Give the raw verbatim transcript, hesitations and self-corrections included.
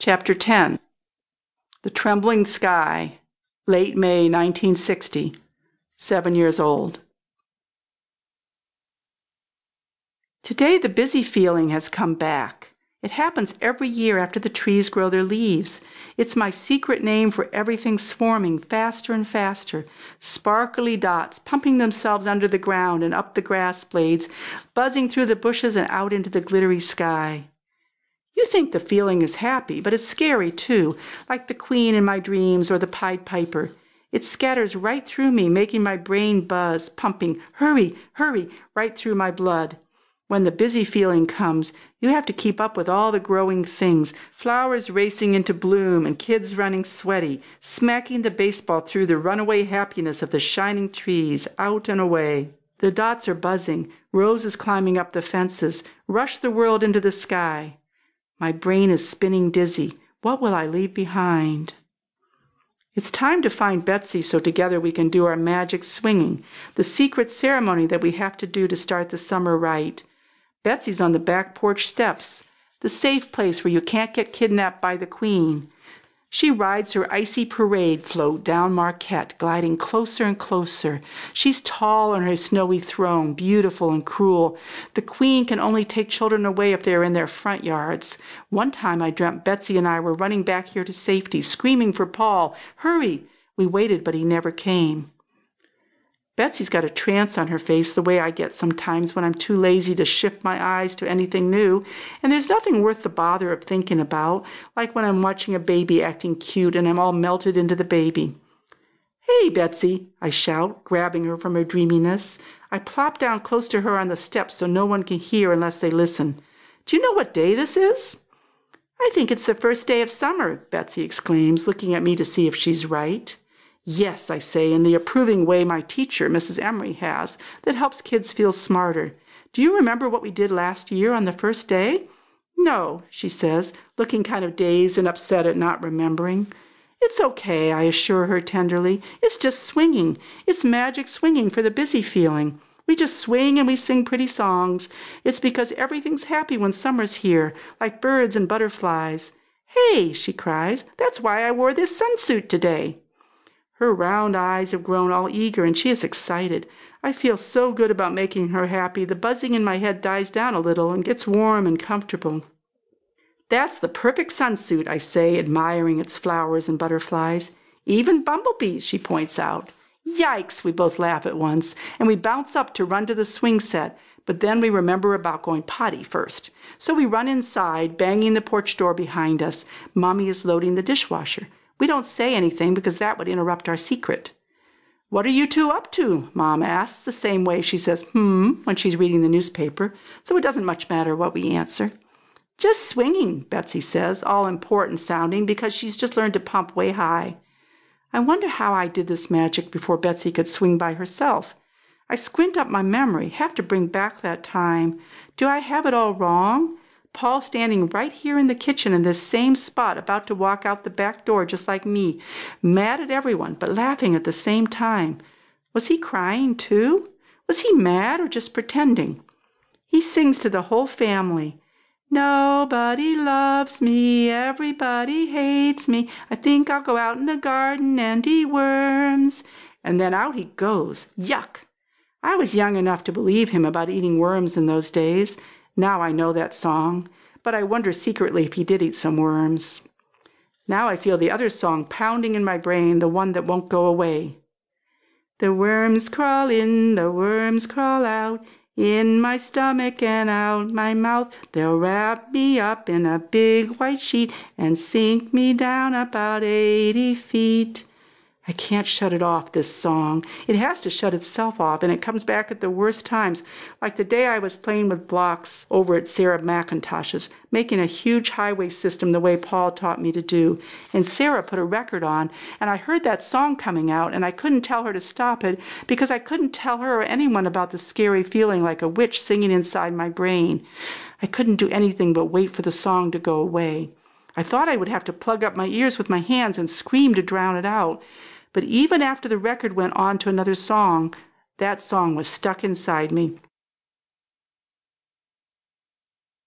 Chapter ten. The Trembling Sky, late May nineteen sixty, seven years old. Today the busy feeling has come back. It happens every year after the trees grow their leaves. It's my secret name for everything swarming faster and faster, sparkly dots pumping themselves under the ground and up the grass blades, buzzing through the bushes and out into the glittery sky. You think the feeling is happy, but it's scary too, like the queen in my dreams or the Pied Piper. It scatters right through me, making my brain buzz, pumping, hurry, hurry, right through my blood. When the busy feeling comes, you have to keep up with all the growing things, flowers racing into bloom and kids running sweaty, smacking the baseball through the runaway happiness of the shining trees, out and away. The dots are buzzing, roses climbing up the fences, rush the world into the sky. My brain is spinning dizzy. What will I leave behind? It's time to find Betsy so together we can do our magic swinging, the secret ceremony that we have to do to start the summer right. Betsy's on the back porch steps, the safe place where you can't get kidnapped by the queen. She rides her icy parade float down Marquette, gliding closer and closer. She's tall on her snowy throne, beautiful and cruel. The queen can only take children away if they are in their front yards. One time I dreamt Betsy and I were running back here to safety, screaming for Paul. Hurry! We waited, but he never came. Betsy's got a trance on her face the way I get sometimes when I'm too lazy to shift my eyes to anything new, and there's nothing worth the bother of thinking about, like when I'm watching a baby acting cute and I'm all melted into the baby. Hey, Betsy, I shout, grabbing her from her dreaminess. I plop down close to her on the steps so no one can hear unless they listen. Do you know what day this is? I think it's the first day of summer, Betsy exclaims, looking at me to see if she's right. Yes, I say, in the approving way my teacher, Missus Emery, has, that helps kids feel smarter. Do you remember what we did last year on the first day? No, she says, looking kind of dazed and upset at not remembering. It's okay, I assure her tenderly. It's just swinging. It's magic swinging for the busy feeling. We just swing and we sing pretty songs. It's because everything's happy when summer's here, like birds and butterflies. Hey, she cries, that's why I wore this sunsuit today. Her round eyes have grown all eager, and she is excited. I feel so good about making her happy, the buzzing in my head dies down a little and gets warm and comfortable. That's the perfect sunsuit, I say, admiring its flowers and butterflies. Even bumblebees, she points out. Yikes, we both laugh at once, and we bounce up to run to the swing set, but then we remember about going potty first. So we run inside, banging the porch door behind us. Mommy is loading the dishwasher. We don't say anything because that would interrupt our secret. What are you two up to? Mom asks, the same way she says, hmm, when she's reading the newspaper, so it doesn't much matter what we answer. Just swinging, Betsy says, all important sounding because she's just learned to pump way high. I wonder how I did this magic before Betsy could swing by herself. I squint up my memory, have to bring back that time. Do I have it all wrong? Paul standing right here in the kitchen in this same spot, about to walk out the back door just like me, mad at everyone, but laughing at the same time. Was he crying too? Was he mad or just pretending? He sings to the whole family. Nobody loves me, everybody hates me. I think I'll go out in the garden and eat worms. And then out he goes. Yuck! I was young enough to believe him about eating worms in those days. Now I know that song, but I wonder secretly if he did eat some worms. Now I feel the other song pounding in my brain, the one that won't go away. The worms crawl in, the worms crawl out, in my stomach and out my mouth. They'll wrap me up in a big white sheet and sink me down about eighty feet. I can't shut it off, this song. It has to shut itself off, and it comes back at the worst times, like the day I was playing with blocks over at Sarah McIntosh's, making a huge highway system the way Paul taught me to do. And Sarah put a record on, and I heard that song coming out, and I couldn't tell her to stop it because I couldn't tell her or anyone about the scary feeling like a witch singing inside my brain. I couldn't do anything but wait for the song to go away. I thought I would have to plug up my ears with my hands and scream to drown it out. But even after the record went on to another song, that song was stuck inside me.